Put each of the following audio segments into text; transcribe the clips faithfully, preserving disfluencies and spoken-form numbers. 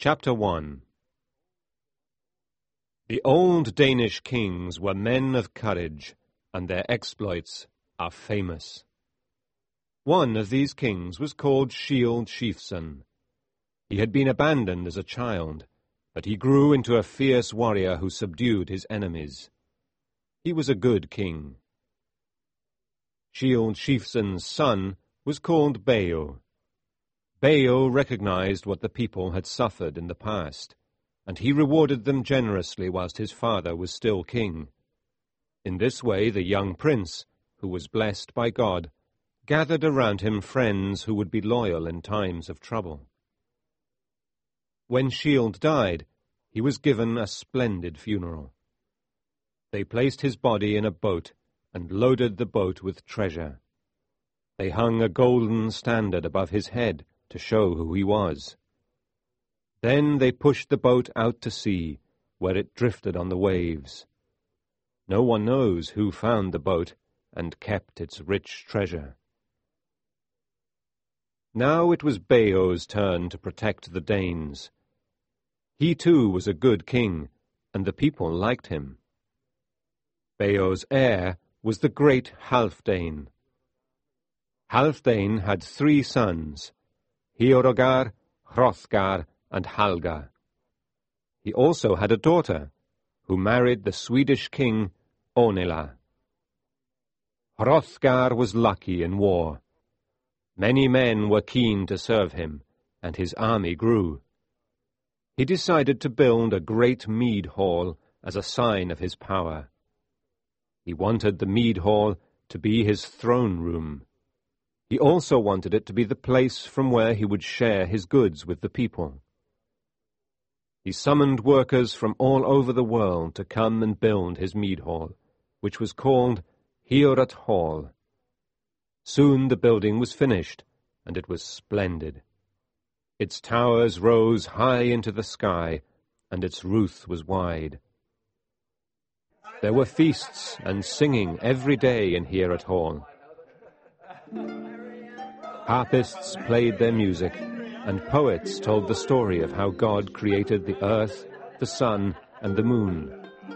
Chapter one. The old Danish kings were men of courage, and their exploits are famous. One of these kings was called Shield Chiefson. He had been abandoned as a child, but he grew into a fierce warrior who subdued his enemies. He was a good king. Shield Chiefson's son was called Beo. Beo recognized what the people had suffered in the past, and he rewarded them generously whilst his father was still king. In this way the young prince, who was blessed by God, gathered around him friends who would be loyal in times of trouble. When Shield died, he was given a splendid funeral. They placed his body in a boat and loaded the boat with treasure. They hung a golden standard above his head to show who he was. Then they pushed the boat out to sea, where it drifted on the waves. No one knows who found the boat and kept its rich treasure. Now it was Beo's turn to protect the Danes. He too was a good king, and the people liked him. Beo's heir was the great Halfdane. Halfdane had three sons, Heorogar, Hrothgar, and Halga. He also had a daughter, who married the Swedish king Onela. Hrothgar was lucky in war. Many men were keen to serve him, and his army grew. He decided to build a great mead hall as a sign of his power. He wanted the mead hall to be his throne room. He also wanted it to be the place from where he would share his goods with the people. He summoned workers from all over the world to come and build his mead hall, which was called Heorot Hall. Soon the building was finished, and it was splendid. Its towers rose high into the sky, and its roof was wide. There were feasts and singing every day in Heorot Hall. Harpists played their music, and poets told the story of how God created the earth, the sun, and the moon.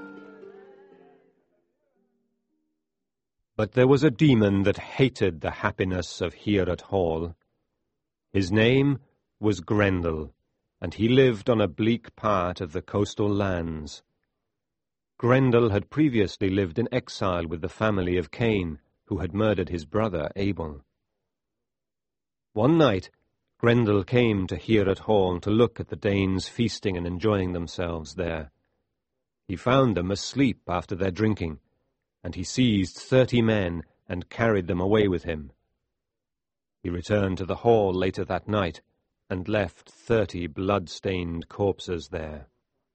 But there was a demon that hated the happiness of Heorot Hall. His name was Grendel, and he lived on a bleak part of the coastal lands. Grendel had previously lived in exile with the family of Cain, who had murdered his brother Abel. One night, Grendel came to Heorot Hall to look at the Danes feasting and enjoying themselves there. He found them asleep after their drinking, and he seized thirty men and carried them away with him. He returned to the hall later that night and left thirty blood-stained corpses there.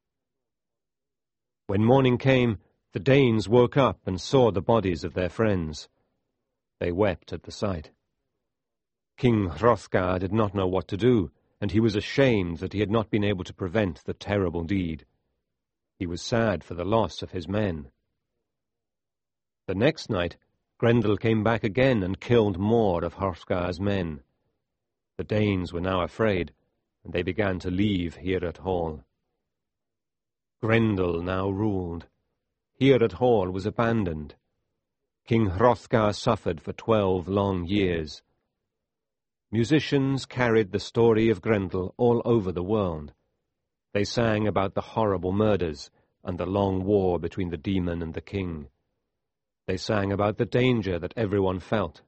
When morning came, the Danes woke up and saw the bodies of their friends. They wept at the sight. King Hrothgar did not know what to do, and he was ashamed that he had not been able to prevent the terrible deed. He was sad for the loss of his men. The next night, Grendel came back again and killed more of Hrothgar's men. The Danes were now afraid, and they began to leave Heorot Hall. Grendel now ruled. Heorot Hall was abandoned. King Hrothgar suffered for twelve long years. Musicians carried the story of Grendel all over the world. They sang about the horrible murders and the long war between the demon and the king. They sang about the danger that everyone felt.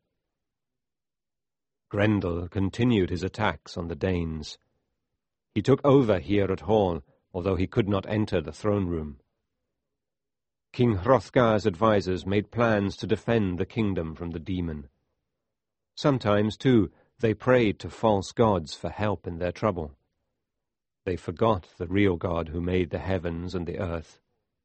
Grendel continued his attacks on the Danes. He took over Heorot Hall, although he could not enter the throne room. King Hrothgar's advisers made plans to defend the kingdom from the demon. Sometimes, too, they prayed to false gods for help in their trouble. They forgot the real God who made the heavens and the earth.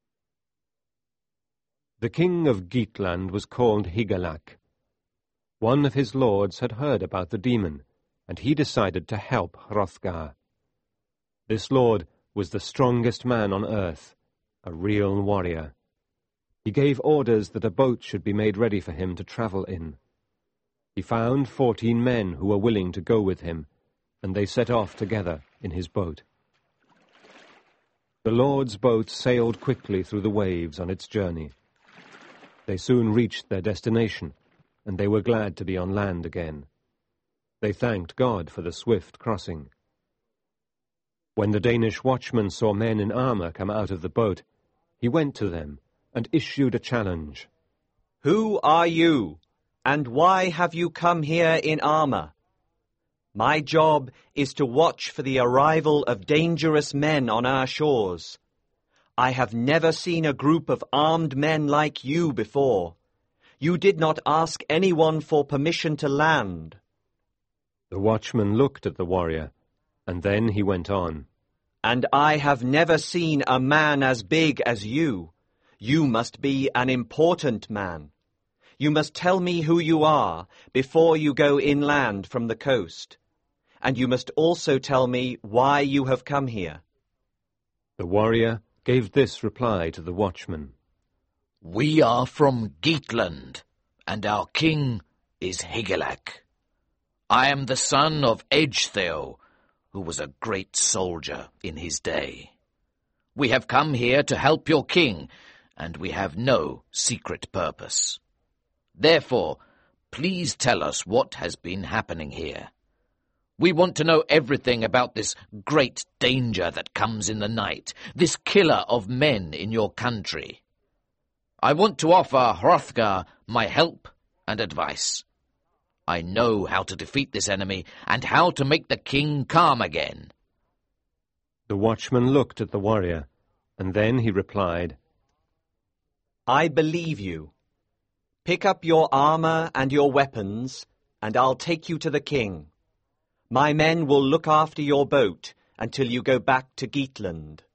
The king of Geatland was called Hygelac. One of his lords had heard about the demon, and he decided to help Hrothgar. This lord was the strongest man on earth, a real warrior. He gave orders that a boat should be made ready for him to travel in. He found fourteen men who were willing to go with him, and they set off together in his boat. The Lord's boat sailed quickly through the waves on its journey. They soon reached their destination, and they were glad to be on land again. They thanked God for the swift crossing. When the Danish watchman saw men in armor come out of the boat, he went to them and issued a challenge. "Who are you, and why have you come here in armor? My job is to watch for the arrival of dangerous men on our shores. I have never seen a group of armed men like you before. You did not ask anyone for permission to land." The watchman looked at the warrior, and then he went on. "And I have never seen a man as big as you. You must be an important man. You must tell me who you are before you go inland from the coast. And you must also tell me why you have come here." The warrior gave this reply to the watchman. "We are from Geatland, and our king is Higelac. I am the son of Ecgtheow, who was a great soldier in his day. We have come here to help your king, and we have no secret purpose. Therefore, please tell us what has been happening here. We want to know everything about this great danger that comes in the night, this killer of men in your country. I want to offer Hrothgar my help and advice. I know how to defeat this enemy and how to make the king calm again." The watchman looked at the warrior, and then he replied, "I believe you. Pick up your armor and your weapons, and I'll take you to the king. My men will look after your boat until you go back to Geatland."